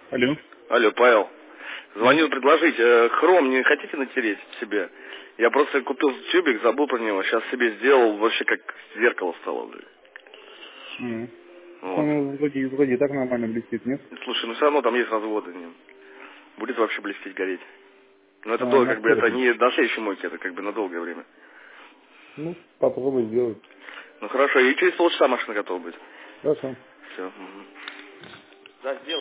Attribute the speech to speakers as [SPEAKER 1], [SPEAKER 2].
[SPEAKER 1] Алло.
[SPEAKER 2] Алло, Павел. Звонил предложить. Хром не хотите натереть себе? Я просто купил тюбик, забыл про него. Сейчас себе сделал, вообще как зеркало стало. Вот.
[SPEAKER 1] Он вроде так нормально блестит, нет?
[SPEAKER 2] Слушай, ну все равно там есть разводы. Не? Будет вообще блестеть, гореть. Но это долго, как бы это не на следующей мойке, это как бы на долгое время.
[SPEAKER 1] Ну, попробуй сделать.
[SPEAKER 2] Ну хорошо, и через полчаса машина готова будет.
[SPEAKER 1] Хорошо.
[SPEAKER 2] Все. Да, сделай.